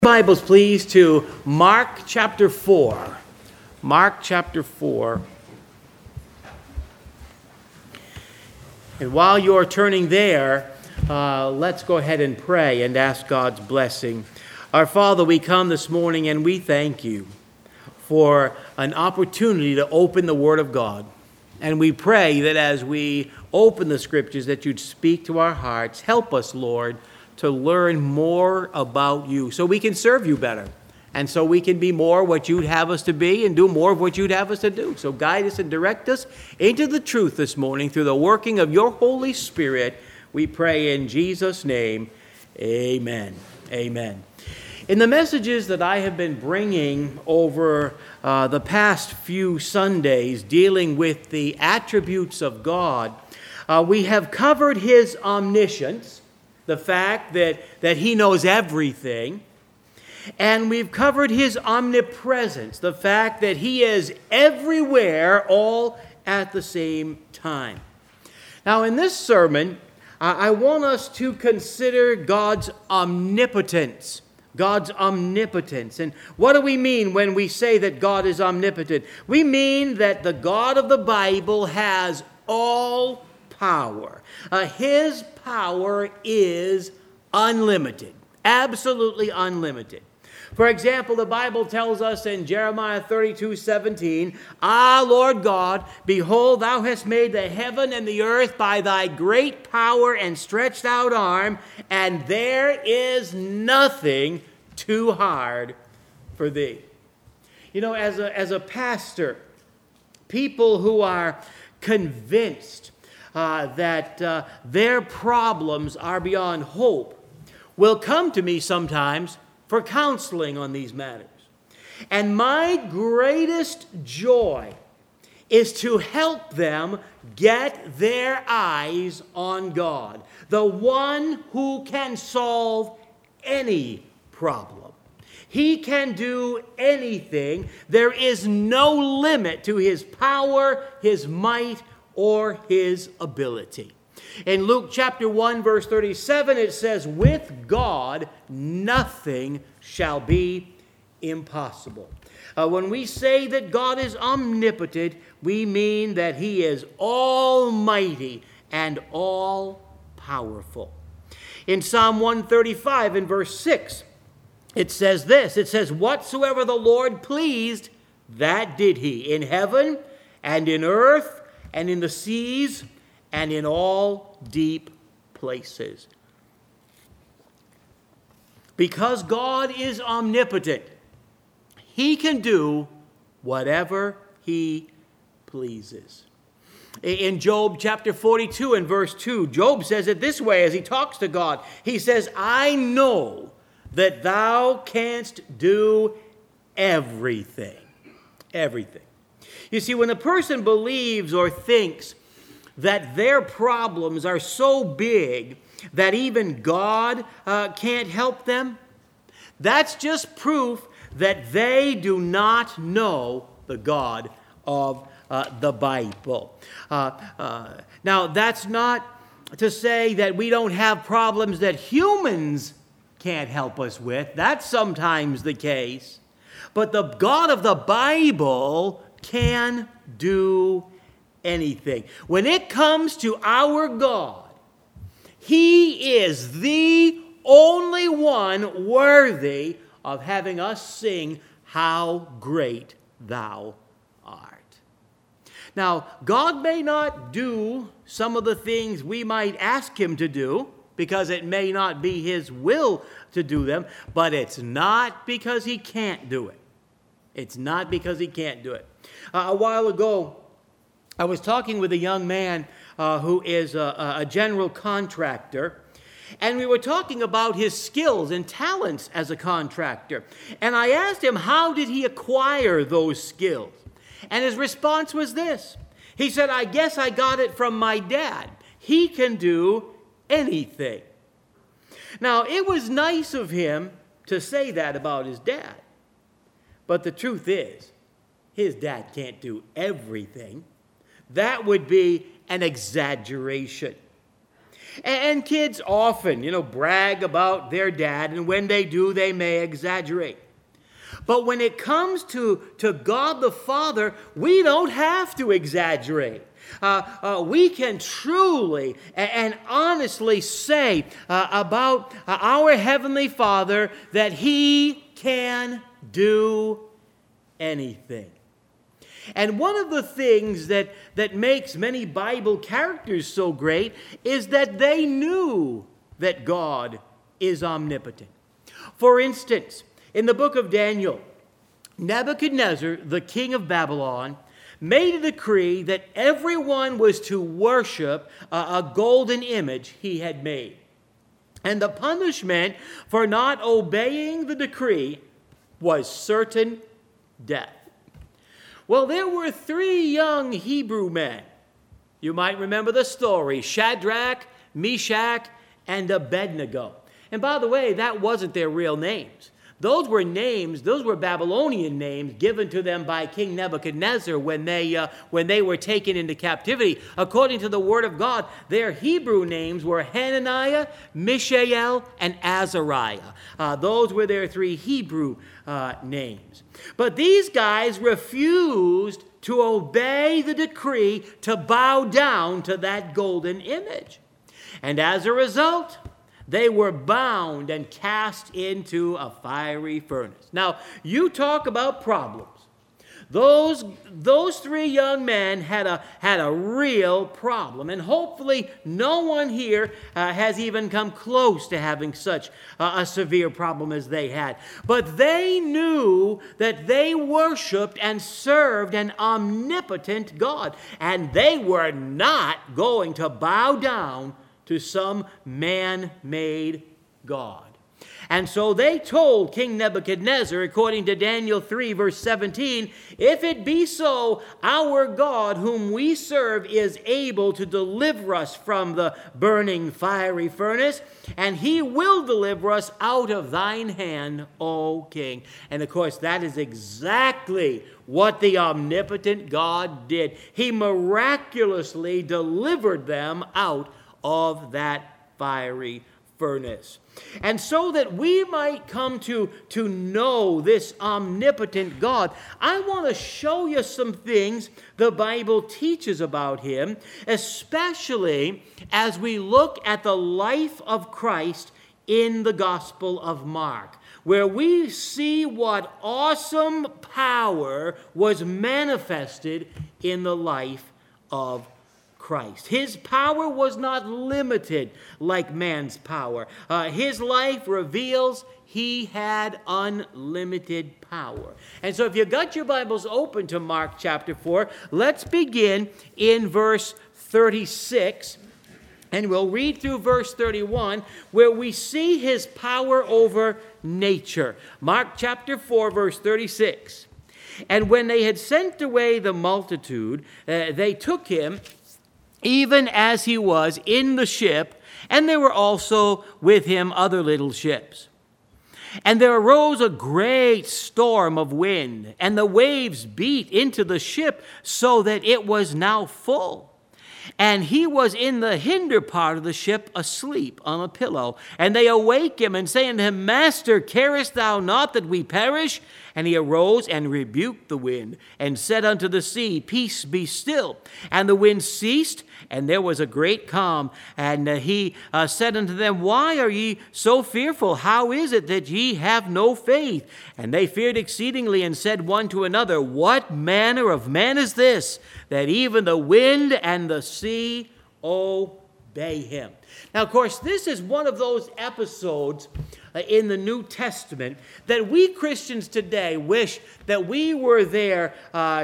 Bibles, please, to Mark chapter 4. Mark chapter 4. And while you're turning there, let's go ahead and pray and ask God's blessing. Our Father, we come this morning and we thank you for an opportunity to open the Word of God. And we pray that as we open the Scriptures, that you'd speak to our hearts. Help us, Lord, to learn more about you so we can serve you better and so we can be more what you'd have us to be and do more of what you'd have us to do. So guide us and direct us into the truth this morning through the working of your Holy Spirit. We pray in Jesus' name, amen. Amen. In the messages that I have been bringing over the past few Sundays dealing with the attributes of God, we have covered his omniscience, the fact that he knows everything. And we've covered his omnipresence, the fact that he is everywhere all at the same time. Now, in this sermon, I want us to consider God's omnipotence. God's omnipotence. And what do we mean when we say that God is omnipotent? We mean that the God of the Bible has all power. His power is unlimited, absolutely unlimited. For example, the Bible tells us in Jeremiah 32:17, "Ah, Lord God, behold, thou hast made the heaven and the earth by thy great power and stretched out arm, and there is nothing too hard for thee." You know, as a pastor, people who are convinced that their problems are beyond hope will come to me sometimes for counseling on these matters. And my greatest joy is to help them get their eyes on God, the one who can solve any problem. He can do anything. There is no limit to his power, his might, or his ability. In Luke chapter 1, verse 37, it says, "With God, nothing shall be impossible." When we say that God is omnipotent, we mean that he is almighty and all-powerful. In Psalm 135, in verse 6, it says this. It says, "Whatsoever the Lord pleased, that did he, in heaven and in earth, and in the seas, and in all deep places." Because God is omnipotent, he can do whatever he pleases. In Job chapter 42 and verse 2, Job says it this way as he talks to God. He says, "I know that thou canst do everything." Everything. You see, when a person believes or thinks that their problems are so big that even God can't help them, that's just proof that they do not know the God of the Bible. Now, that's not to say that we don't have problems that humans can't help us with. That's sometimes the case. But the God of the Bible can do anything. When it comes to our God, he is the only one worthy of having us sing, "How great thou art." Now, God may not do some of the things we might ask him to do, because it may not be his will to do them, but it's not because he can't do it. It's not because he can't do it. A while ago, I was talking with a young man who is a general contractor, and we were talking about his skills and talents as a contractor. And I asked him, how did he acquire those skills? And his response was this. He said, "I guess I got it from my dad. He can do anything." Now, it was nice of him to say that about his dad. But the truth is, his dad can't do everything. That would be an exaggeration. And kids often, brag about their dad, and when they do, they may exaggerate. But when it comes to God the Father, we don't have to exaggerate. We can truly and honestly say about our Heavenly Father that He can do anything. And one of the things that makes many Bible characters so great is that they knew that God is omnipotent. For instance, in the book of Daniel, Nebuchadnezzar, the king of Babylon, made a decree that everyone was to worship a golden image he had made. And the punishment for not obeying the decree was certain death. Well, there were 3 young Hebrew men. You might remember the story: Shadrach, Meshach, and Abednego. And by the way, that wasn't their real names. Those were Babylonian names given to them by King Nebuchadnezzar when they were taken into captivity. According to the Word of God, their Hebrew names were Hananiah, Mishael, and Azariah. Those were their 3 Hebrew names. But these guys refused to obey the decree to bow down to that golden image. And as a result, they were bound and cast into a fiery furnace. Now, you talk about problems. Those 3 young men had a real problem, and hopefully no one here has even come close to having such a severe problem as they had. But they knew that they worshiped and served an omnipotent God, and they were not going to bow down to some man-made God. And so they told King Nebuchadnezzar, according to Daniel 3, verse 17, "If it be so, our God whom we serve is able to deliver us from the burning fiery furnace, and he will deliver us out of thine hand, O king." And of course, that is exactly what the omnipotent God did. He miraculously delivered them out of that fiery furnace. And so that we might come to know this omnipotent God, I want to show you some things the Bible teaches about him, especially as we look at the life of Christ in the Gospel of Mark, where we see what awesome power was manifested in the life of Christ. His power was not limited like man's power. His life reveals he had unlimited power. And so if you got your Bibles open to Mark chapter 4, let's begin in verse 36. And we'll read through verse 31, where we see his power over nature. Mark chapter 4, verse 36. "And when they had sent away the multitude, they took him, even as he was, in the ship, and there were also with him other little ships. And there arose a great storm of wind, and the waves beat into the ship, so that it was now full. And he was in the hinder part of the ship, asleep on a pillow. And they awake him, and say unto him, Master, carest thou not that we perish? And he arose and rebuked the wind, and said unto the sea, Peace, be still. And the wind ceased, and there was a great calm. And he said unto them, Why are ye so fearful? How is it that ye have no faith? And they feared exceedingly, and said one to another, What manner of man is this, that even the wind and the sea obey him? Now, of course, this is one of those episodes in the New Testament that we Christians today wish that we were there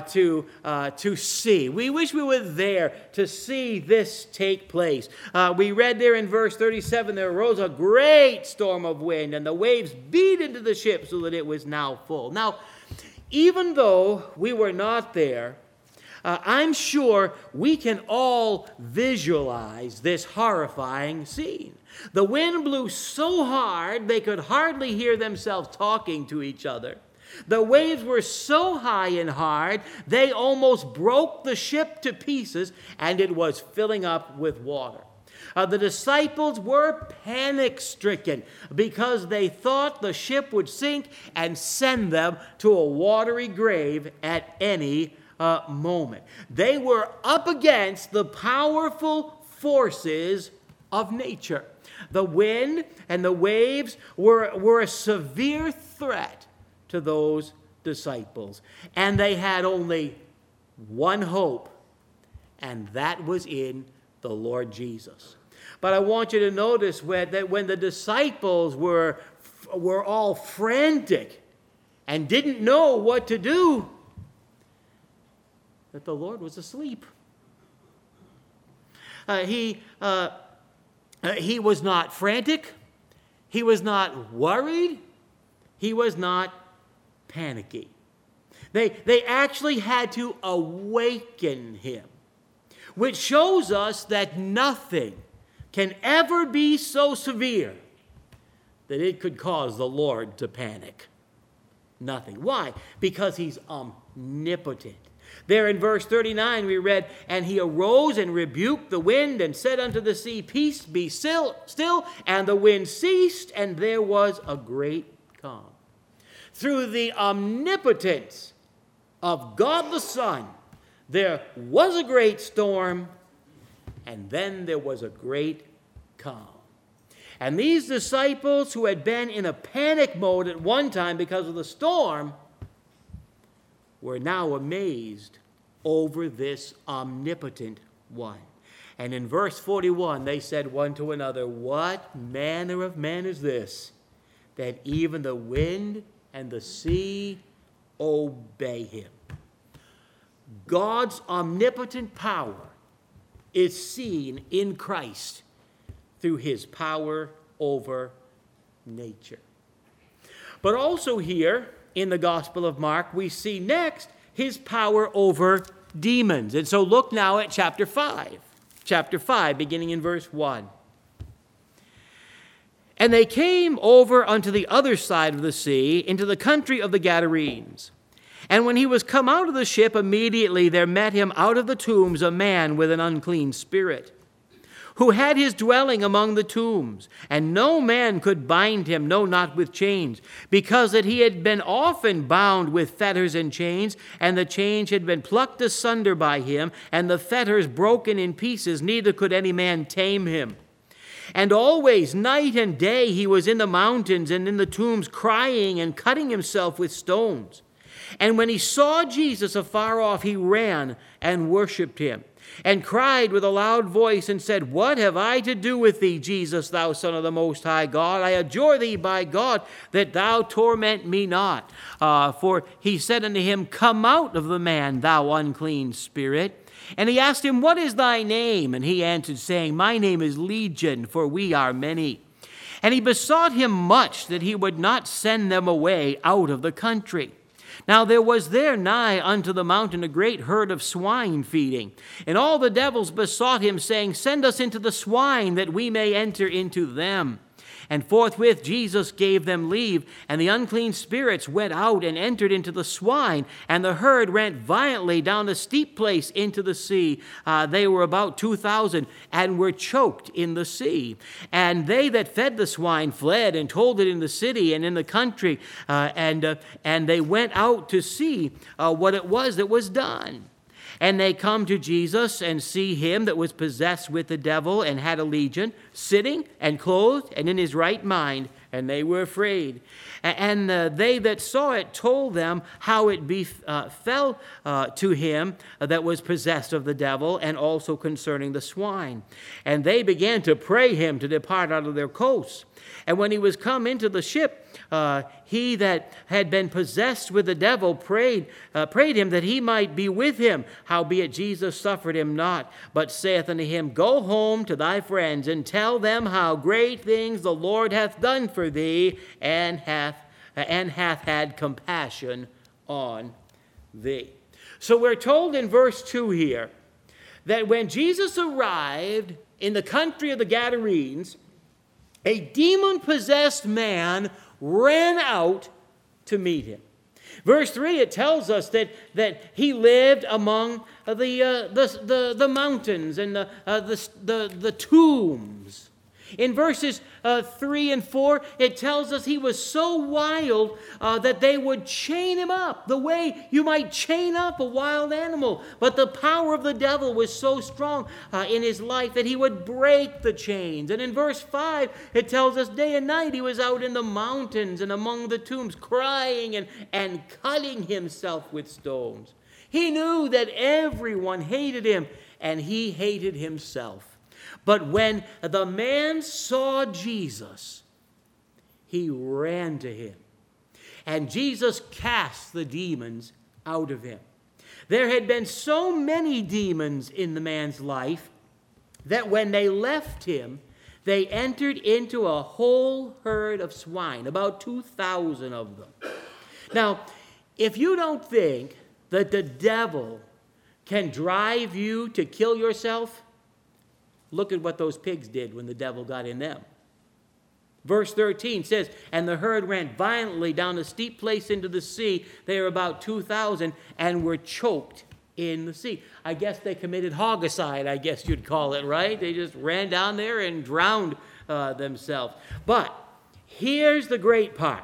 to see. We wish we were there to see this take place. We read there in verse 37, there arose a great storm of wind, and the waves beat into the ship so that it was now full. Now, even though we were not there, I'm sure we can all visualize this horrifying scene. The wind blew so hard they could hardly hear themselves talking to each other. The waves were so high and hard, they almost broke the ship to pieces, and it was filling up with water. The disciples were panic-stricken because they thought the ship would sink and send them to a watery grave at any moment. They were up against the powerful forces of nature. The wind and the waves were a severe threat to those disciples. And they had only one hope, and that was in the Lord Jesus. But I want you to notice that when the disciples were all frantic and didn't know what to do, that the Lord was asleep. He was not frantic. He was not worried. He was not panicky. They actually had to awaken him, which shows us that nothing can ever be so severe that it could cause the Lord to panic. Nothing. Why? Because he's omnipotent. There in verse 39 we read, "And he arose and rebuked the wind and said unto the sea, Peace, be still. And the wind ceased, and there was a great calm." Through the omnipotence of God the Son, there was a great storm, and then there was a great calm. And these disciples who had been in a panic mode at one time because of the storm were now amazed over this omnipotent one. And in verse 41, they said one to another, "What manner of man is this, that even the wind and the sea obey him?" God's omnipotent power is seen in Christ through his power over nature. But also here in the Gospel of Mark, we see next his power over demons. And so look now at chapter 5. Chapter 5, beginning in verse 1. "And they came over unto the other side of the sea, into the country of the Gadarenes. And when he was come out of the ship, immediately there met him out of the tombs a man with an unclean spirit, who had his dwelling among the tombs. And no man could bind him, no, not with chains, because that he had been often bound with fetters and chains, and the chains had been plucked asunder by him, and the fetters broken in pieces, neither could any man tame him. And always, night and day, he was in the mountains and in the tombs, crying and cutting himself with stones. And when he saw Jesus afar off, he ran and worshipped him, and cried with a loud voice, and said, What have I to do with thee, Jesus, thou Son of the Most High God? I adjure thee by God that thou torment me not. For he said unto him, Come out of the man, thou unclean spirit. And he asked him, What is thy name? And he answered, saying, My name is Legion, for we are many. And he besought him much that he would not send them away out of the country. Now there was there nigh unto the mountain a great herd of swine feeding. And all the devils besought him, saying, Send us into the swine, that we may enter into them. And forthwith Jesus gave them leave, and the unclean spirits went out and entered into the swine, and the herd ran violently down a steep place into the sea. They were about 2,000, and were choked in the sea. And they that fed the swine fled and told it in the city and in the country, and they went out to see what it was that was done. And they come to Jesus and see him that was possessed with the devil and had a legion, sitting and clothed and in his right mind, and they were afraid. And they that saw it told them how it fell to him that was possessed of the devil, and also concerning the swine. And they began to pray him to depart out of their coasts. And when he was come into the ship, he that had been possessed with the devil prayed him that he might be with him. Howbeit Jesus suffered him not, but saith unto him, Go home to thy friends, and tell them how great things the Lord hath done for thee, and hath had compassion on thee. So we're told in verse 2 here that when Jesus arrived in the country of the Gadarenes, a demon-possessed man ran out to meet him. Verse 3, it tells us that he lived among the mountains and the tombs. In verses 3 and 4, it tells us he was so wild that they would chain him up the way you might chain up a wild animal. But the power of the devil was so strong in his life that he would break the chains. And in verse 5, it tells us day and night he was out in the mountains and among the tombs crying and cutting himself with stones. He knew that everyone hated him, and he hated himself. But when the man saw Jesus, he ran to him, and Jesus cast the demons out of him. There had been so many demons in the man's life that when they left him, they entered into a whole herd of swine, about 2,000 of them. Now, if you don't think that the devil can drive you to kill yourself, look at what those pigs did when the devil got in them. Verse 13 says, and the herd ran violently down a steep place into the sea. They were about 2,000 and were choked in the sea. I guess they committed hogicide, I guess you'd call it, right? They just ran down there and drowned themselves. But here's the great part.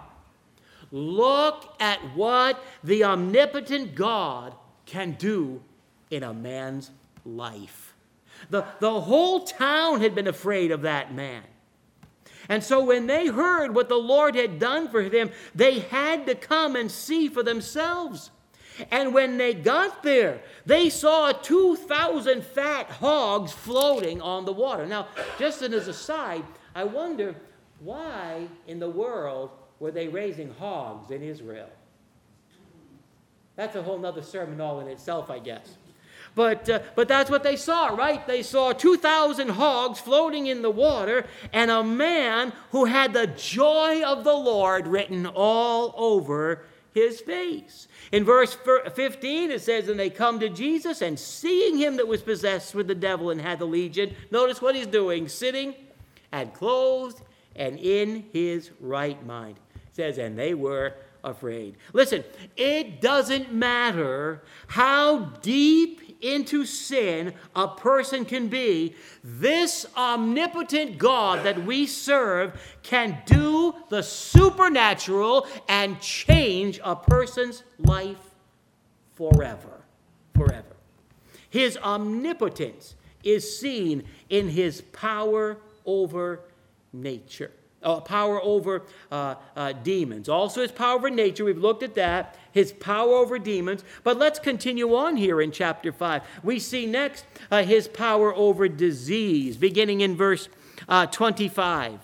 Look at what the omnipotent God can do in a man's life. The whole town had been afraid of that man. And so when they heard what the Lord had done for them, they had to come and see for themselves. And when they got there, they saw 2,000 fat hogs floating on the water. Now, just as an aside, I wonder why in the world were they raising hogs in Israel? That's a whole other sermon all in itself, I guess. But that's what they saw, right? They saw 2,000 hogs floating in the water and a man who had the joy of the Lord written all over his face. In verse 15, it says, and they come to Jesus, and seeing him that was possessed with the devil and had the legion, notice what he's doing, sitting and clothed and in his right mind. It says, and they were afraid. Listen, it doesn't matter how deep into sin a person can be, this omnipotent God that we serve can do the supernatural and change a person's life forever. Forever. His omnipotence is seen in his power over nature. Power over demons. Also his power over nature, we've looked at that. His power over demons. But let's continue on here in chapter 5. We see next his power over disease, beginning in verse 25.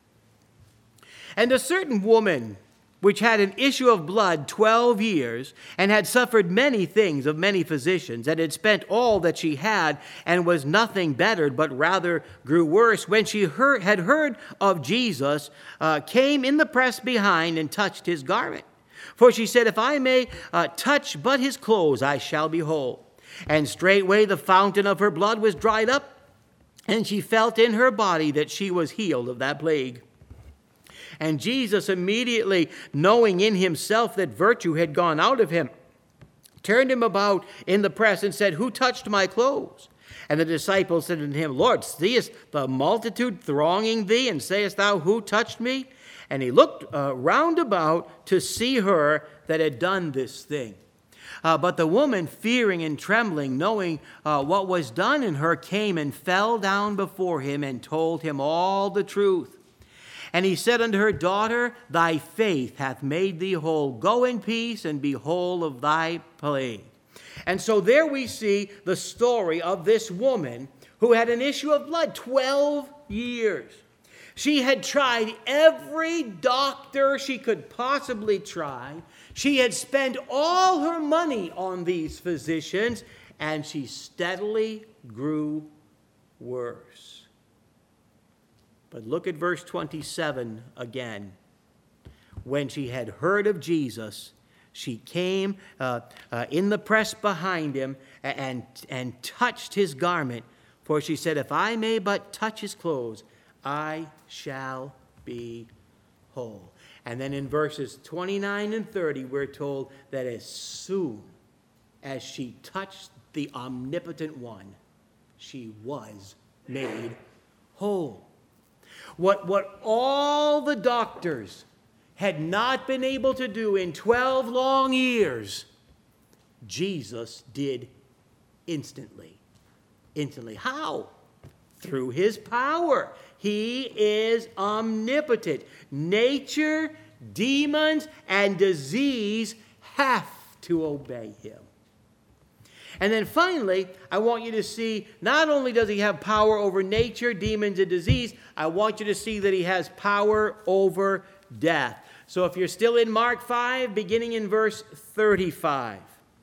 And a certain woman, which had an issue of blood 12 years, and had suffered many things of many physicians, and had spent all that she had, and was nothing bettered, but rather grew worse, when she had heard of Jesus, came in the press behind and touched his garment. For she said, if I may touch but his clothes, I shall be whole. And straightway the fountain of her blood was dried up, and she felt in her body that she was healed of that plague. And Jesus, immediately knowing in himself that virtue had gone out of him, turned him about in the press and said, who touched my clothes? And the disciples said unto him, Lord, seest the multitude thronging thee, and sayest thou, who touched me? And he looked round about to see her that had done this thing. But the woman, fearing and trembling, knowing what was done in her, came and fell down before him and told him all the truth. And he said unto her, daughter, thy faith hath made thee whole. Go in peace and be whole of thy plague. And so there we see the story of this woman who had an issue of blood 12 years. She had tried every doctor she could possibly try. She had spent all her money on these physicians, and she steadily grew worse. But look at verse 27 again. When she had heard of Jesus, she came in the press behind him and touched his garment. For she said, if I may but touch his clothes, I shall be whole. And then in verses 29 and 30, we're told that as soon as she touched the omnipotent one, she was made whole. What all the doctors had not been able to do in 12 long years, Jesus did instantly. Instantly. How? Through his power. He is omnipotent. Nature, demons, and disease have to obey him. And then finally, I want you to see, not only does he have power over nature, demons, and disease, I want you to see that he has power over death. So if you're still in Mark 5, beginning in verse 35.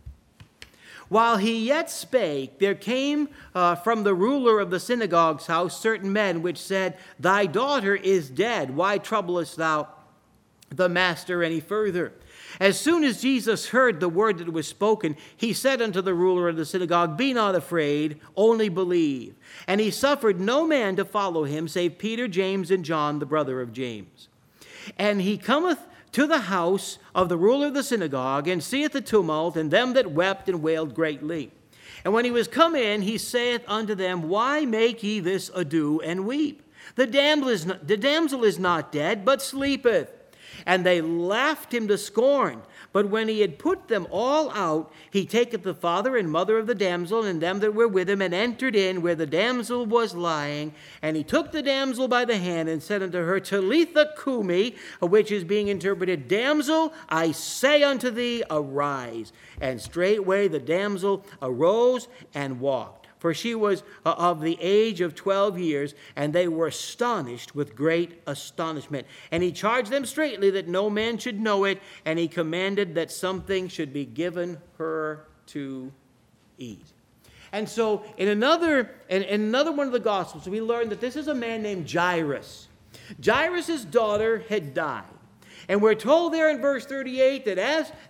While he yet spake, there came from the ruler of the synagogue's house certain men which said, Thy daughter is dead. Why troublest thou the master any further? As soon as Jesus heard the word that was spoken, he said unto the ruler of the synagogue, Be not afraid, only believe. And he suffered no man to follow him, save Peter, James, and John, the brother of James. And he cometh to the house of the ruler of the synagogue, and seeth the tumult, and them that wept and wailed greatly. And when he was come in, he saith unto them, Why make ye this ado and weep? The damsel is not dead, but sleepeth. And they laughed him to scorn. But when he had put them all out, he taketh the father and mother of the damsel and them that were with him, and entered in where the damsel was lying. And he took the damsel by the hand and said unto her, Talitha cumi, which is being interpreted, Damsel, I say unto thee, arise. And straightway the damsel arose and walked. For she was of the age of 12 years, and they were astonished with great astonishment. And he charged them straitly that no man should know it, and he commanded that something should be given her to eat. And so in another one of the Gospels, we learn that this is a man named Jairus. Jairus' daughter had died. And we're told there in verse 38 that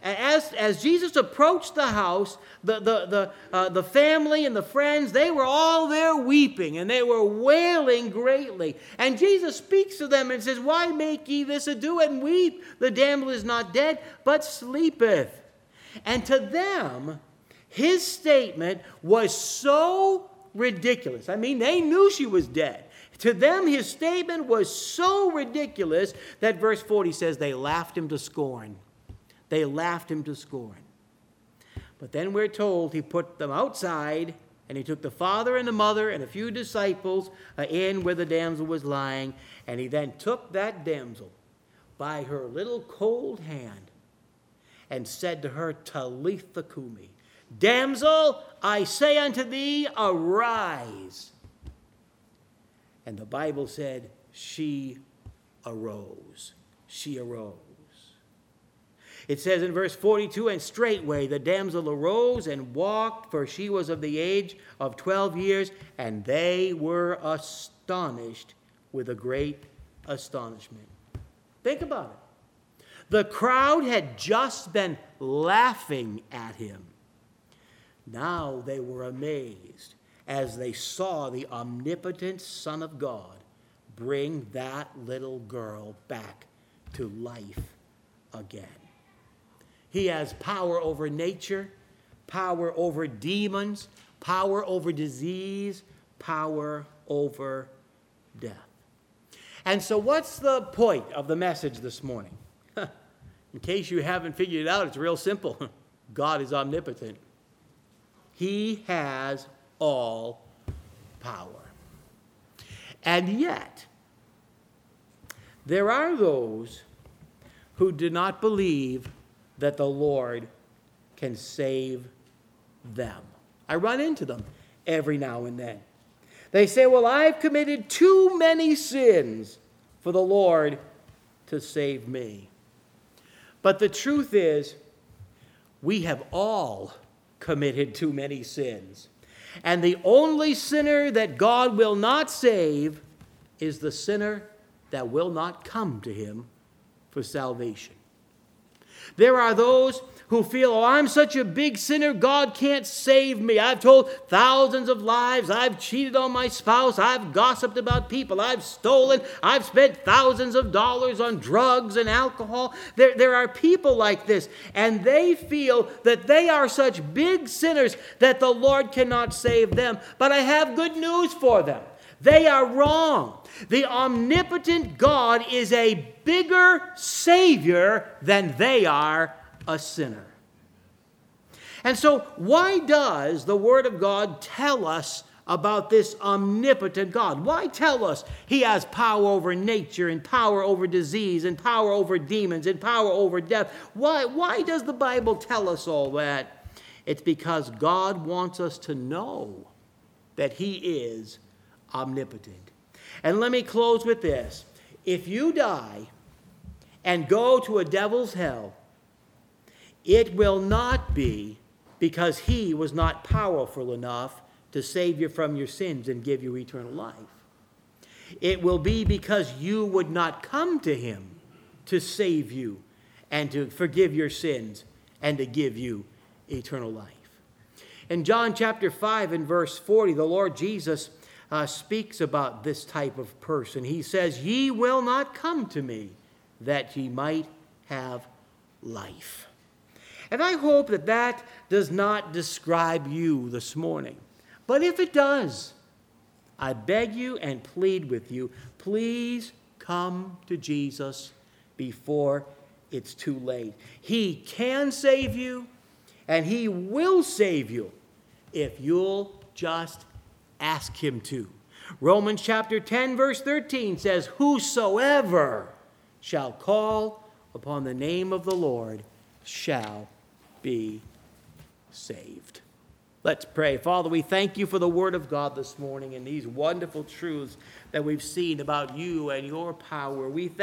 as Jesus approached the house, the family and the friends, they were all there weeping, and they were wailing greatly. And Jesus speaks to them and says, Why make ye this ado and weep? The damsel is not dead, but sleepeth. And to them, his statement was so ridiculous. I mean, they knew she was dead. To them, his statement was so ridiculous that verse 40 says they laughed him to scorn. They laughed him to scorn. But then we're told he put them outside, and he took the father and the mother and a few disciples in where the damsel was lying, and he then took that damsel by her little cold hand and said to her, Talitha cumi, Damsel, I say unto thee, arise. And the Bible said, she arose. She arose. It says in verse 42, And straightway the damsel arose and walked, for she was of the age of 12 years, and they were astonished with a great astonishment. Think about it. The crowd had just been laughing at him. Now they were amazed as they saw the omnipotent Son of God bring that little girl back to life again. He has power over nature, power over demons, power over disease, power over death. And so what's the point of the message this morning? In case you haven't figured it out, it's real simple. God is omnipotent. He has all power. And yet, there are those who do not believe that the Lord can save them. I run into them every now and then. They say, well, I've committed too many sins for the Lord to save me. But the truth is, we have all committed too many sins. And the only sinner that God will not save is the sinner that will not come to him for salvation. There are those who feel, oh, I'm such a big sinner, God can't save me. I've told thousands of lies. I've cheated on my spouse. I've gossiped about people. I've stolen. I've spent thousands of dollars on drugs and alcohol. There are people like this, and they feel that they are such big sinners that the Lord cannot save them. But I have good news for them. They are wrong. The omnipotent God is a bigger Savior than they are a sinner. And so why does the Word of God tell us about this omnipotent God? Why tell us He has power over nature and power over disease and power over demons and power over death? Why does the Bible tell us all that? It's because God wants us to know that He is omnipotent. And let me close with this. If you die and go to a devil's hell, it will not be because He was not powerful enough to save you from your sins and give you eternal life. It will be because you would not come to Him to save you and to forgive your sins and to give you eternal life. In John chapter 5 and verse 40, the Lord Jesus speaks about this type of person. He says, "Ye will not come to me that ye might have life." And I hope that that does not describe you this morning. But if it does, I beg you and plead with you, please come to Jesus before it's too late. He can save you, and He will save you if you'll just ask Him to. Romans chapter 10 verse 13 says, "Whosoever shall call upon the name of the Lord shall be saved." Let's pray. Father, we thank you for the Word of God this morning and these wonderful truths that we've seen about you and your power. We